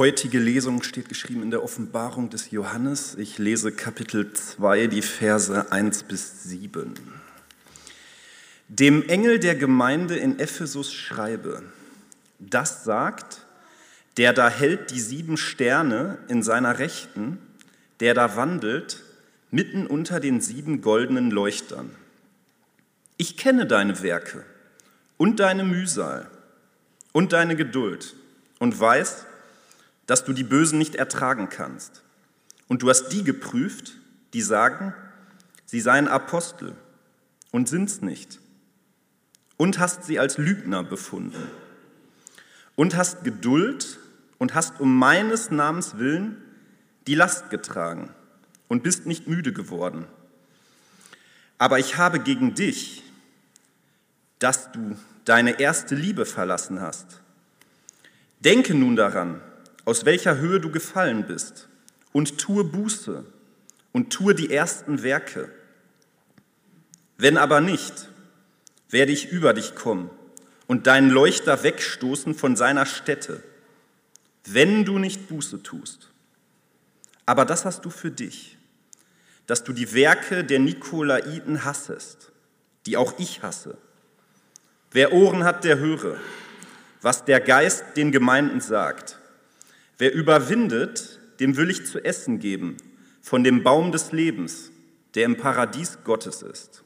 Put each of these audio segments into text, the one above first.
heutige Lesung steht geschrieben in der Offenbarung des Johannes. Ich lese Kapitel 2, die Verse 1 bis 7. Dem Engel der Gemeinde in Ephesus schreibe: Das sagt, der da hält die 7 Sterne in seiner Rechten, der da wandelt mitten unter den 7 goldenen Leuchtern. Ich kenne deine Werke und deine Mühsal und deine Geduld und weiß, dass du die Bösen nicht ertragen kannst. Und du hast die geprüft, die sagen, sie seien Apostel und sind's nicht. Und hast sie als Lügner befunden. Und hast Geduld und hast um meines Namens willen die Last getragen und bist nicht müde geworden. Aber ich habe gegen dich, dass du deine erste Liebe verlassen hast. Denke nun daran, aus welcher Höhe du gefallen bist, und tue Buße und tue die ersten Werke. Wenn aber nicht, werde ich über dich kommen und deinen Leuchter wegstoßen von seiner Stätte, wenn du nicht Buße tust. Aber das hast du für dich, dass du die Werke der Nikolaiten hassest, die auch ich hasse. Wer Ohren hat, der höre, was der Geist den Gemeinden sagt. Wer überwindet, dem will ich zu essen geben, von dem Baum des Lebens, der im Paradies Gottes ist.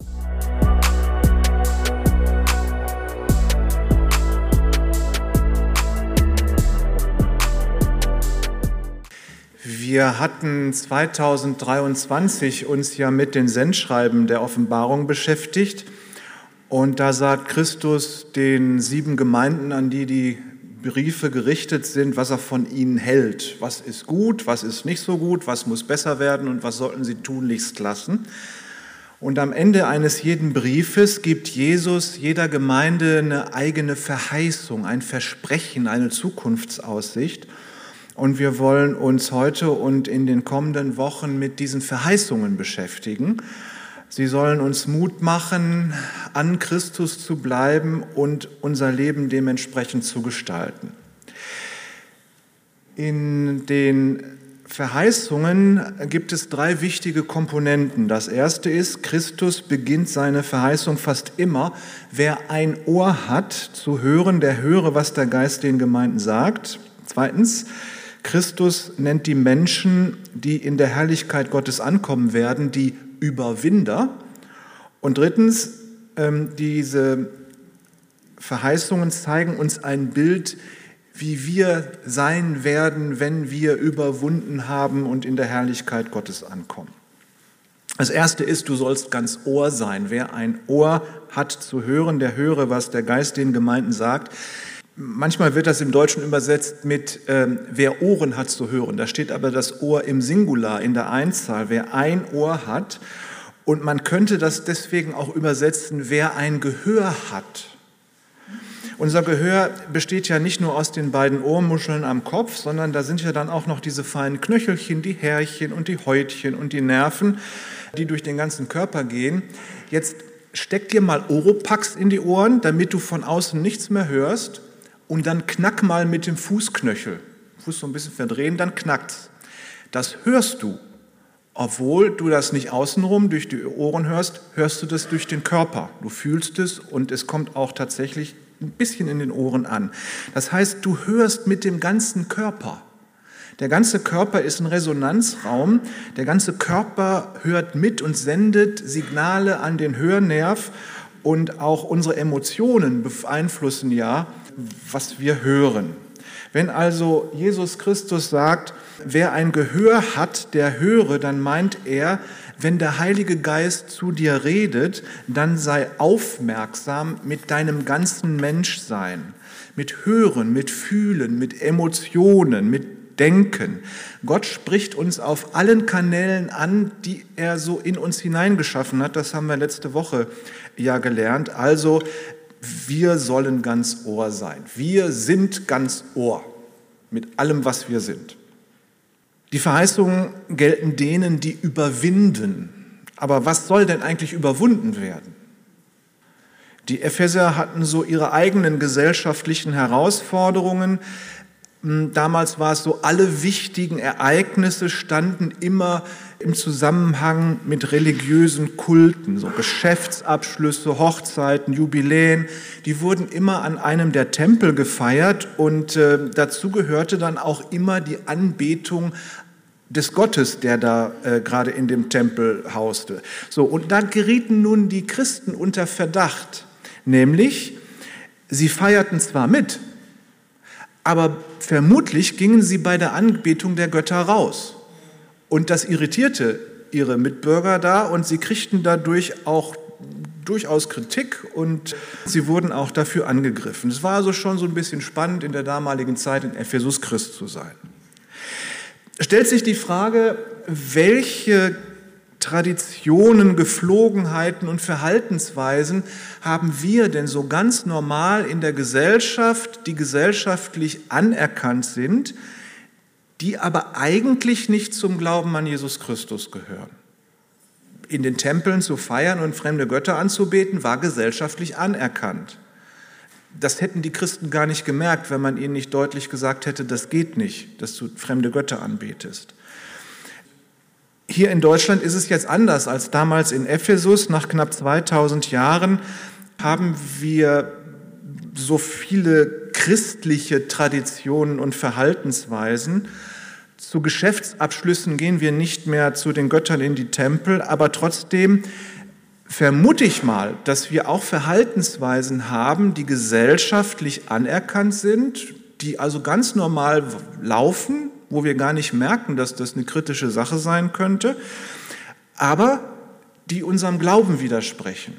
Wir hatten 2023 uns ja mit den Sendschreiben der Offenbarung beschäftigt. Und da sagt Christus den 7 Gemeinden, an die die Briefe gerichtet sind, was er von ihnen hält. Was ist gut, was ist nicht so gut, was muss besser werden und was sollten sie tunlichst lassen. Und am Ende eines jeden Briefes gibt Jesus jeder Gemeinde eine eigene Verheißung, ein Versprechen, eine Zukunftsaussicht. Und wir wollen uns heute und in den kommenden Wochen mit diesen Verheißungen beschäftigen. Sie sollen uns Mut machen, an Christus zu bleiben und unser Leben dementsprechend zu gestalten. In den Verheißungen gibt es 3 wichtige Komponenten. Das erste ist, Christus beginnt seine Verheißung fast immer. Wer ein Ohr hat zu hören, der höre, was der Geist den Gemeinden sagt. Zweitens, Christus nennt die Menschen, die in der Herrlichkeit Gottes ankommen werden, die Überwinder. Und drittens, diese Verheißungen zeigen uns ein Bild, wie wir sein werden, wenn wir überwunden haben und in der Herrlichkeit Gottes ankommen. Das erste ist, du sollst ganz Ohr sein. Wer ein Ohr hat zu hören, der höre, was der Geist den Gemeinden sagt. Manchmal wird das im Deutschen übersetzt mit wer Ohren hat zu hören. Da steht aber das Ohr im Singular, in der Einzahl. Wer ein Ohr hat. Und man könnte das deswegen auch übersetzen, wer ein Gehör hat. Unser Gehör besteht ja nicht nur aus den beiden Ohrmuscheln am Kopf, sondern da sind ja dann auch noch diese feinen Knöchelchen, die Härchen und die Häutchen und die Nerven, die durch den ganzen Körper gehen. Jetzt steck dir mal Oropax in die Ohren, damit du von außen nichts mehr hörst. Und dann knack mal mit dem Fußknöchel. Fuß so ein bisschen verdrehen, dann knackt's. Das hörst du. Obwohl du das nicht außenrum durch die Ohren hörst, hörst du das durch den Körper. Du fühlst es und es kommt auch tatsächlich ein bisschen in den Ohren an. Das heißt, du hörst mit dem ganzen Körper. Der ganze Körper ist ein Resonanzraum. Der ganze Körper hört mit und sendet Signale an den Hörnerv. Und auch unsere Emotionen beeinflussen ja, was wir hören. Wenn also Jesus Christus sagt, wer ein Gehör hat, der höre, dann meint er, wenn der Heilige Geist zu dir redet, dann sei aufmerksam mit deinem ganzen Menschsein, mit Hören, mit Fühlen, mit Emotionen, mit Denken. Gott spricht uns auf allen Kanälen an, die er so in uns hineingeschaffen hat. Das haben wir letzte Woche ja gelernt. Also wir sollen ganz Ohr sein. Wir sind ganz Ohr mit allem, was wir sind. Die Verheißungen gelten denen, die überwinden. Aber was soll denn eigentlich überwunden werden? Die Epheser hatten so ihre eigenen gesellschaftlichen Herausforderungen. Damals war es so, alle wichtigen Ereignisse standen immer im Zusammenhang mit religiösen Kulten, so Geschäftsabschlüsse, Hochzeiten, Jubiläen, die wurden immer an einem der Tempel gefeiert und dazu gehörte dann auch immer die Anbetung des Gottes, der da gerade in dem Tempel hauste. So, und dann gerieten nun die Christen unter Verdacht, nämlich sie feierten zwar mit, aber vermutlich gingen sie bei der Anbetung der Götter raus. Und das irritierte ihre Mitbürger da und sie kriegten dadurch auch durchaus Kritik und sie wurden auch dafür angegriffen. Es war also schon so ein bisschen spannend in der damaligen Zeit in Ephesus Christ zu sein. Stellt sich die Frage, welche Traditionen, Gepflogenheiten und Verhaltensweisen haben wir denn so ganz normal in der Gesellschaft, die gesellschaftlich anerkannt sind, die aber eigentlich nicht zum Glauben an Jesus Christus gehören? In den Tempeln zu feiern und fremde Götter anzubeten, war gesellschaftlich anerkannt. Das hätten die Christen gar nicht gemerkt, wenn man ihnen nicht deutlich gesagt hätte, das geht nicht, dass du fremde Götter anbetest. Hier in Deutschland ist es jetzt anders als damals in Ephesus. Nach knapp 2000 Jahren haben wir so viele christliche Traditionen und Verhaltensweisen. Zu Geschäftsabschlüssen gehen wir nicht mehr zu den Göttern in die Tempel, aber trotzdem vermute ich mal, dass wir auch Verhaltensweisen haben, die gesellschaftlich anerkannt sind, die also ganz normal laufen, wo wir gar nicht merken, dass das eine kritische Sache sein könnte, aber die unserem Glauben widersprechen.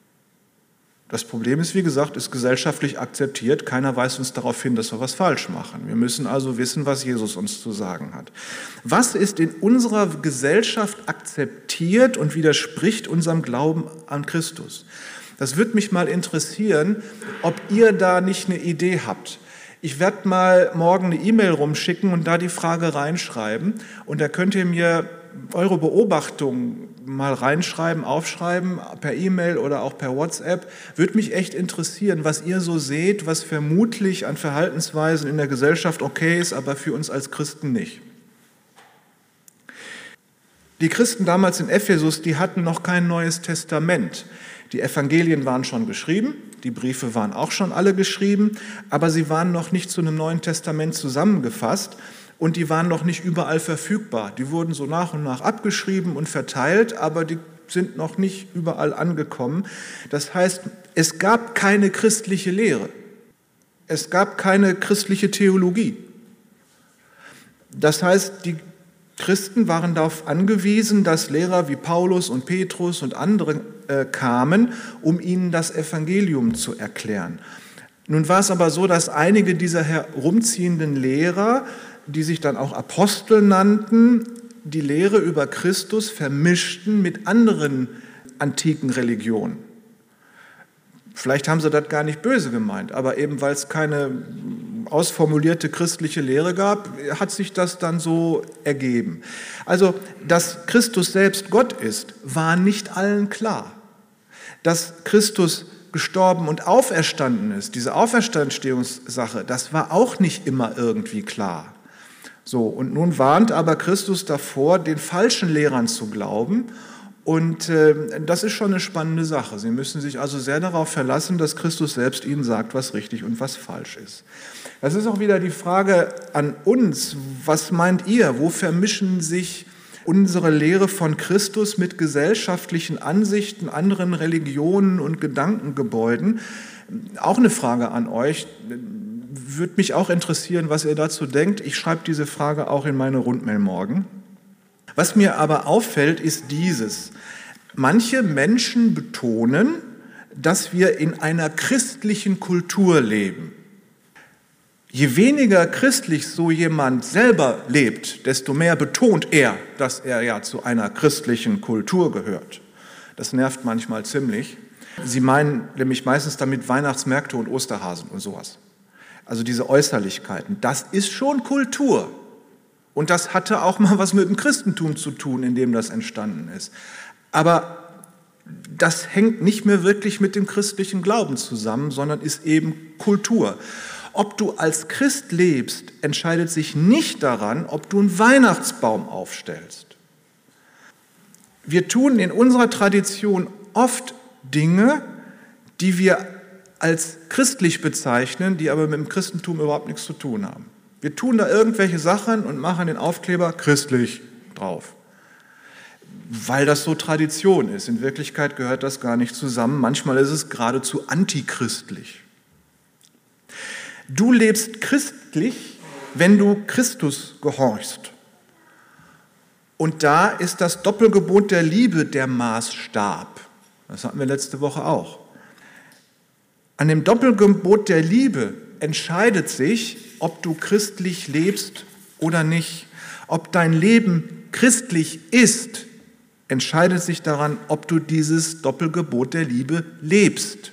Das Problem ist, wie gesagt, ist gesellschaftlich akzeptiert. Keiner weist uns darauf hin, dass wir was falsch machen. Wir müssen also wissen, was Jesus uns zu sagen hat. Was ist in unserer Gesellschaft akzeptiert und widerspricht unserem Glauben an Christus? Das würde mich mal interessieren, ob ihr da nicht eine Idee habt. Ich werde mal morgen eine E-Mail rumschicken und da die Frage reinschreiben. Und da könnt ihr mir eure Beobachtungen mal reinschreiben, aufschreiben, per E-Mail oder auch per WhatsApp. Würde mich echt interessieren, was ihr so seht, was vermutlich an Verhaltensweisen in der Gesellschaft okay ist, aber für uns als Christen nicht. Die Christen damals in Ephesus, die hatten noch kein Neues Testament. Die Evangelien waren schon geschrieben, die Briefe waren auch schon alle geschrieben, aber sie waren noch nicht zu einem Neuen Testament zusammengefasst und die waren noch nicht überall verfügbar. Die wurden so nach und nach abgeschrieben und verteilt, aber die sind noch nicht überall angekommen. Das heißt, es gab keine christliche Lehre, es gab keine christliche Theologie. Das heißt, die Christen waren darauf angewiesen, dass Lehrer wie Paulus und Petrus und andere kamen, um ihnen das Evangelium zu erklären. Nun war es aber so, dass einige dieser herumziehenden Lehrer, die sich dann auch Apostel nannten, die Lehre über Christus vermischten mit anderen antiken Religionen. Vielleicht haben sie das gar nicht böse gemeint, aber eben weil es keine ausformulierte christliche Lehre gab, hat sich das dann so ergeben. Also, dass Christus selbst Gott ist, war nicht allen klar. Dass Christus gestorben und auferstanden ist, diese Auferstehungssache, das war auch nicht immer irgendwie klar. So, und nun warnt aber Christus davor, den falschen Lehrern zu glauben. Und das ist schon eine spannende Sache. Sie müssen sich also sehr darauf verlassen, dass Christus selbst ihnen sagt, was richtig und was falsch ist. Das ist auch wieder die Frage an uns. Was meint ihr? Wo vermischen sich unsere Lehre von Christus mit gesellschaftlichen Ansichten, anderen Religionen und Gedankengebäuden? Auch eine Frage an euch. Würde mich auch interessieren, was ihr dazu denkt. Ich schreibe diese Frage auch in meine Rundmail morgen. Was mir aber auffällt, ist dieses. Manche Menschen betonen, dass wir in einer christlichen Kultur leben. Je weniger christlich so jemand selber lebt, desto mehr betont er, dass er ja zu einer christlichen Kultur gehört. Das nervt manchmal ziemlich. Sie meinen nämlich meistens damit Weihnachtsmärkte und Osterhasen und sowas. Also diese Äußerlichkeiten. Das ist schon Kultur. Und das hatte auch mal was mit dem Christentum zu tun, in dem das entstanden ist. Aber das hängt nicht mehr wirklich mit dem christlichen Glauben zusammen, sondern ist eben Kultur. Ob du als Christ lebst, entscheidet sich nicht daran, ob du einen Weihnachtsbaum aufstellst. Wir tun in unserer Tradition oft Dinge, die wir als christlich bezeichnen, die aber mit dem Christentum überhaupt nichts zu tun haben. Wir tun da irgendwelche Sachen und machen den Aufkleber christlich drauf, weil das so Tradition ist. In Wirklichkeit gehört das gar nicht zusammen. Manchmal ist es geradezu antichristlich. Du lebst christlich, wenn du Christus gehorchst. Und da ist das Doppelgebot der Liebe der Maßstab. Das hatten wir letzte Woche auch. An dem Doppelgebot der Liebe entscheidet sich, ob du christlich lebst oder nicht. Ob dein Leben christlich ist, entscheidet sich daran, ob du dieses Doppelgebot der Liebe lebst.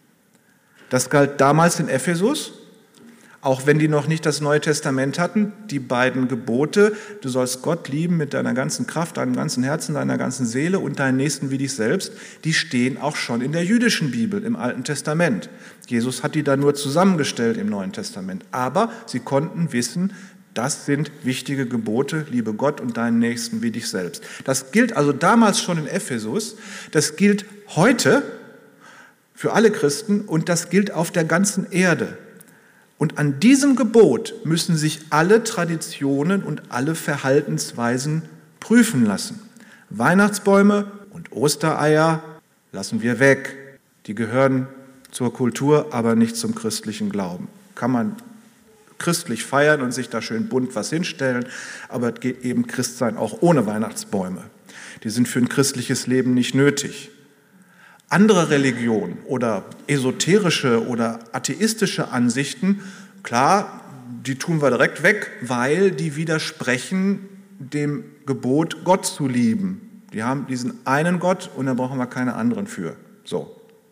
Das galt damals in Ephesus, auch wenn die noch nicht das Neue Testament hatten, die beiden Gebote, du sollst Gott lieben mit deiner ganzen Kraft, deinem ganzen Herzen, deiner ganzen Seele und deinen Nächsten wie dich selbst, die stehen auch schon in der jüdischen Bibel, im Alten Testament. Jesus hat die da nur zusammengestellt im Neuen Testament, aber sie konnten wissen, das sind wichtige Gebote, liebe Gott und deinen Nächsten wie dich selbst. Das gilt also damals schon in Ephesus, das gilt heute für alle Christen und das gilt auf der ganzen Erde. Und an diesem Gebot müssen sich alle Traditionen und alle Verhaltensweisen prüfen lassen. Weihnachtsbäume und Ostereier lassen wir weg. Die gehören zur Kultur, aber nicht zum christlichen Glauben. Kann man christlich feiern und sich da schön bunt was hinstellen, aber es geht eben Christsein auch ohne Weihnachtsbäume. Die sind für ein christliches Leben nicht nötig. Andere Religionen oder esoterische oder atheistische Ansichten, klar, die tun wir direkt weg, weil die widersprechen dem Gebot, Gott zu lieben. Die haben diesen einen Gott und da brauchen wir keine anderen für. So.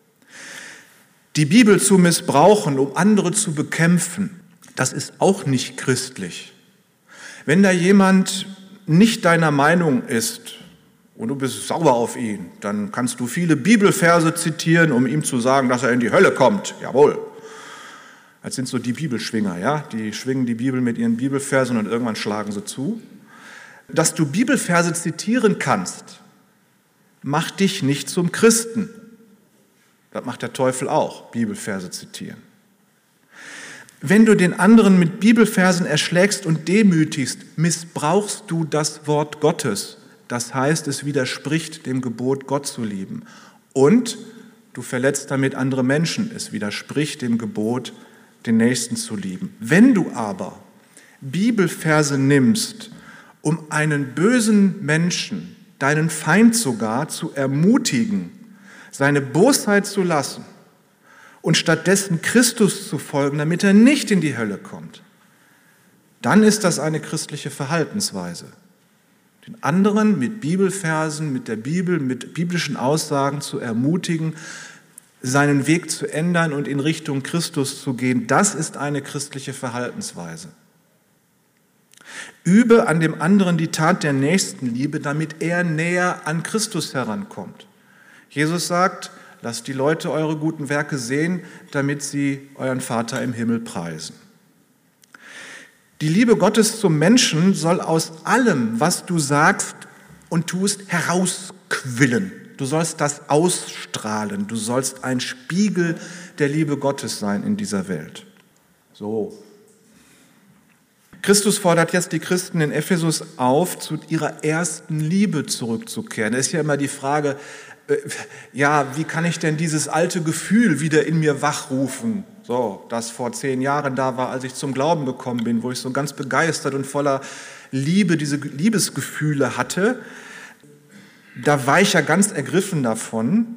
Die Bibel zu missbrauchen, um andere zu bekämpfen, das ist auch nicht christlich. Wenn da jemand nicht deiner Meinung ist, und du bist sauer auf ihn, dann kannst du viele Bibelverse zitieren, um ihm zu sagen, dass er in die Hölle kommt. Jawohl. Das sind so die Bibelschwinger, ja? Die schwingen die Bibel mit ihren Bibelversen und irgendwann schlagen sie zu. Dass du Bibelverse zitieren kannst, macht dich nicht zum Christen. Das macht der Teufel auch, Bibelverse zitieren. Wenn du den anderen mit Bibelversen erschlägst und demütigst, missbrauchst du das Wort Gottes. Das heißt, es widerspricht dem Gebot, Gott zu lieben. Und du verletzt damit andere Menschen. Es widerspricht dem Gebot, den Nächsten zu lieben. Wenn du aber Bibelverse nimmst, um einen bösen Menschen, deinen Feind sogar, zu ermutigen, seine Bosheit zu lassen und stattdessen Christus zu folgen, damit er nicht in die Hölle kommt, dann ist das eine christliche Verhaltensweise. Den anderen mit Bibelversen, mit der Bibel, mit biblischen Aussagen zu ermutigen, seinen Weg zu ändern und in Richtung Christus zu gehen, das ist eine christliche Verhaltensweise. Übe an dem anderen die Tat der Nächstenliebe, damit er näher an Christus herankommt. Jesus sagt, lasst die Leute eure guten Werke sehen, damit sie euren Vater im Himmel preisen. Die Liebe Gottes zum Menschen soll aus allem, was du sagst und tust, herausquillen. Du sollst das ausstrahlen. Du sollst ein Spiegel der Liebe Gottes sein in dieser Welt. So. Christus fordert jetzt die Christen in Ephesus auf, zu ihrer ersten Liebe zurückzukehren. Da ist ja immer die Frage, ja, wie kann ich denn dieses alte Gefühl wieder in mir wachrufen? So, das vor 10 Jahren da war, als ich zum Glauben gekommen bin, wo ich so ganz begeistert und voller Liebe diese Liebesgefühle hatte. Da war ich ja ganz ergriffen davon.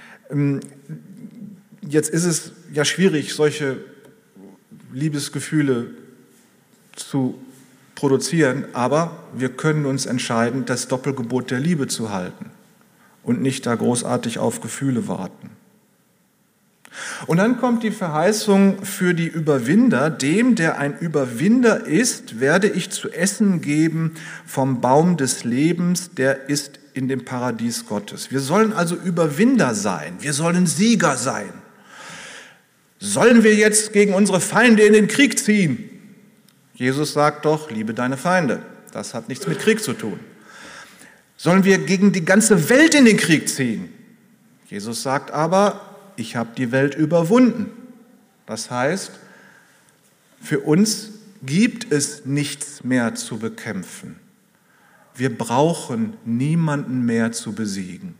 Jetzt ist es ja schwierig, solche Liebesgefühle zu produzieren, aber wir können uns entscheiden, das Doppelgebot der Liebe zu halten und nicht da großartig auf Gefühle warten. Und dann kommt die Verheißung für die Überwinder. Dem, der ein Überwinder ist, werde ich zu essen geben vom Baum des Lebens, der ist in dem Paradies Gottes. Wir sollen also Überwinder sein, wir sollen Sieger sein. sollen wir jetzt gegen unsere Feinde in den Krieg ziehen? Jesus sagt doch, liebe deine Feinde. Das hat nichts mit Krieg zu tun. Sollen wir gegen die ganze Welt in den Krieg ziehen? Jesus sagt aber, ich habe die Welt überwunden. Das heißt, für uns gibt es nichts mehr zu bekämpfen. Wir brauchen niemanden mehr zu besiegen.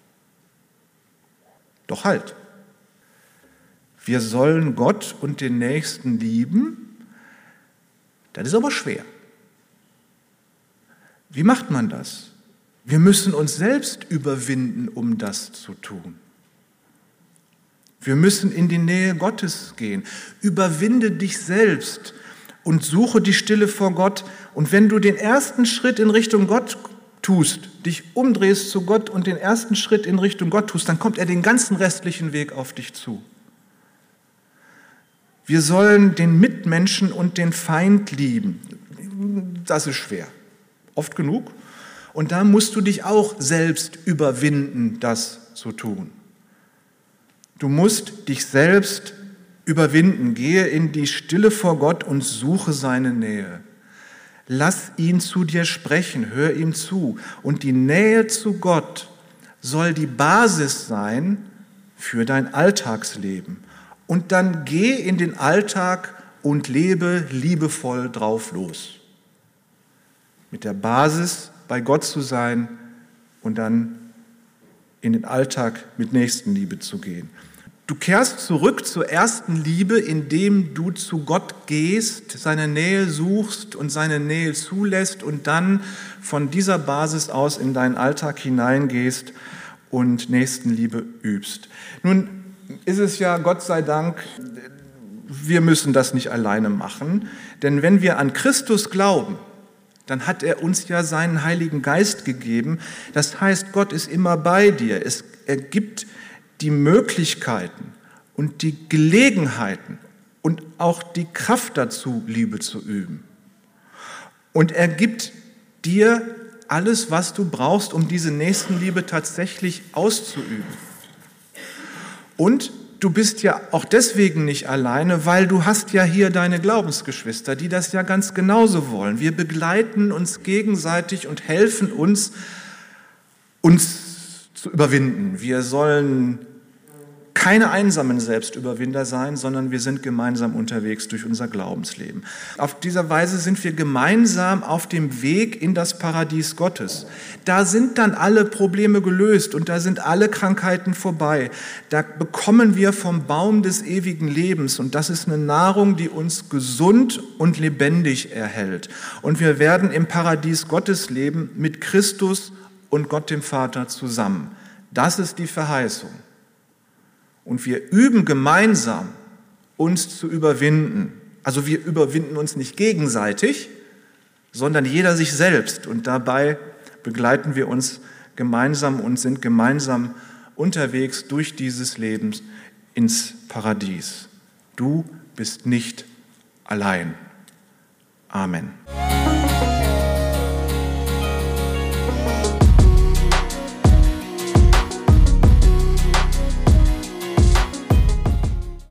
Doch halt, wir sollen Gott und den Nächsten lieben, das ist aber schwer. Wie macht man das? Wir müssen uns selbst überwinden, um das zu tun. Wir müssen in die Nähe Gottes gehen. Überwinde dich selbst und suche die Stille vor Gott. Und wenn du den ersten Schritt in Richtung Gott tust, dich umdrehst zu Gott und den ersten Schritt in Richtung Gott tust, dann kommt er den ganzen restlichen Weg auf dich zu. Wir sollen den Mitmenschen und den Feind lieben. Das ist schwer, oft genug. Und da musst du dich auch selbst überwinden, das zu tun. Du musst dich selbst überwinden. Gehe in die Stille vor Gott und suche seine Nähe. Lass ihn zu dir sprechen, hör ihm zu. Und die Nähe zu Gott soll die Basis sein für dein Alltagsleben. Und dann geh in den Alltag und lebe liebevoll drauf los. Mit der Basis, bei Gott zu sein und dann in den Alltag mit Nächstenliebe zu gehen. Du kehrst zurück zur ersten Liebe, indem du zu Gott gehst, seine Nähe suchst und seine Nähe zulässt und dann von dieser Basis aus in deinen Alltag hineingehst und Nächstenliebe übst. Nun ist es ja, Gott sei Dank, wir müssen das nicht alleine machen, denn wenn wir an Christus glauben, dann hat er uns ja seinen Heiligen Geist gegeben. Das heißt, Gott ist immer bei dir. Er gibt die Möglichkeiten und die Gelegenheiten und auch die Kraft dazu, Liebe zu üben. Und er gibt dir alles, was du brauchst, um diese Nächstenliebe tatsächlich auszuüben. Und du bist ja auch deswegen nicht alleine, weil du hast ja hier deine Glaubensgeschwister, die das ja ganz genauso wollen. Wir begleiten uns gegenseitig und helfen uns zu überwinden. Wir sollen keine einsamen Selbstüberwinder sein, sondern wir sind gemeinsam unterwegs durch unser Glaubensleben. Auf dieser Weise sind wir gemeinsam auf dem Weg in das Paradies Gottes. Da sind dann alle Probleme gelöst und da sind alle Krankheiten vorbei. Da bekommen wir vom Baum des ewigen Lebens und das ist eine Nahrung, die uns gesund und lebendig erhält. Und wir werden im Paradies Gottes leben mit Christus und Gott dem Vater zusammen. Das ist die Verheißung. Und wir üben gemeinsam, uns zu überwinden. Also wir überwinden uns nicht gegenseitig, sondern jeder sich selbst. Und dabei begleiten wir uns gemeinsam und sind gemeinsam unterwegs durch dieses Leben ins Paradies. Du bist nicht allein. Amen.